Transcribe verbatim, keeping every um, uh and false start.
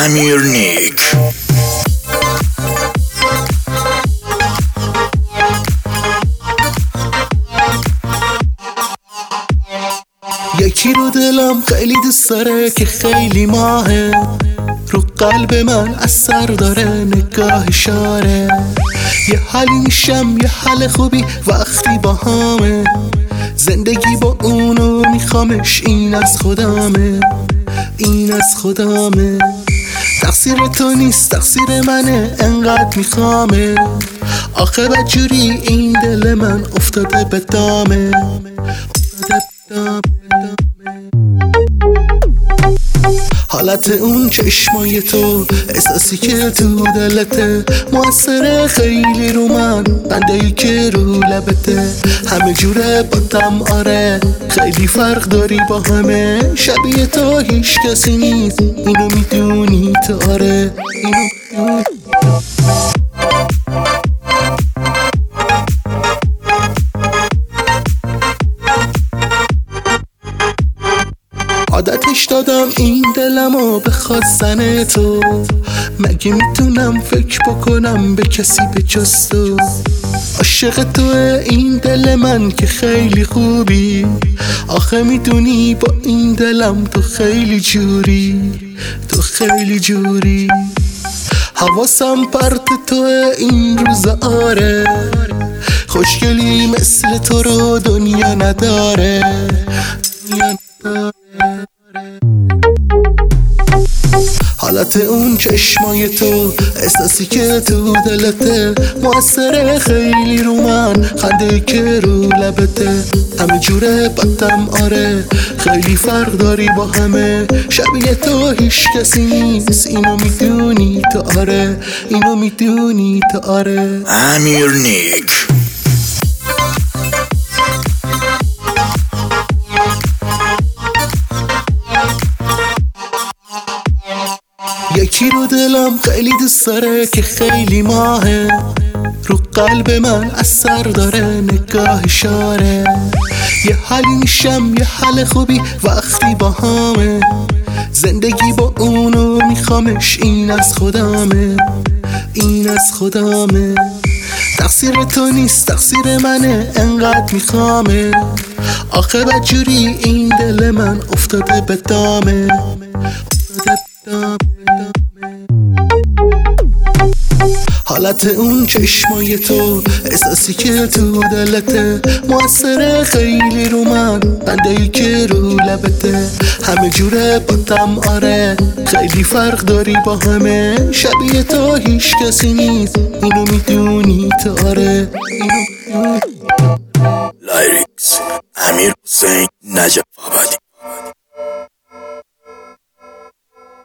امیر نیک. یکی رو دلم خیلی دوست داره که خیلی ماهه، رو قلب من اثر داره نگاه اشاره. یه حالی میشم یه حال خوبی وقتی با همه، زندگی با اونو میخوامش، این از خودمه، این از خودمه. تقصیر تو نیست تقصیر منه، انقدر میخوامه، آخه بدجوری این دل من افتاده به دامه، افتاده به دامه. حالت اون چشمای تو، احساسی که تو دلته، موثره خیلی رو من، بندهی که رو لبته، همه جوره با تم آره، خیلی فرق داری با همه، شبیه تو هیچ کسی نیست، اینو میدونی تو آره، اینو میدونی. عادتش دادم این دلمو به خواستن تو، مگه میتونم فکر بکنم به کسی به جز تو؟ عاشق توه این دل من که خیلی خوبی، آخه میدونی با این دلم تو خیلی جوری، تو خیلی جوری. حواسم پرت توه این روز آره، خوشگلی مثل تو رو دنیا نداره، دنیا نداره. حالت اون چشمای تو، احساسی که تو دلته، موثره خیلی رو من، خنده که رو لبته، همه جوره بدم آره، خیلی فرق داری با همه، شبیه تو هیچ کسی نیست، اینو میدونی تو آره، اینو میدونی تو آره. امیر نیک. یکی رو دلم خیلی دوست داره که خیلی ماهه، رو قلب من اثر داره نگاه اشاره. یه حالی میشم یه حال خوبی وقتی با همه، زندگی با اونو میخوامش، این از خودمه، این از خودمه. تقصیر تو نیست تقصیر منه، انقدر میخوامه، آخه بدجوری این دل من افتاده به دامه، افتاده به دامه. حالت اون چشمای تو، احساسی که تو دلته، موثره خیلی رو من، بندهی که رو لبته، همه جوره با تم آره، خیلی فرق داری با همه، شبیه تو هیچ کسی نیست، اینو میدونی تو آره.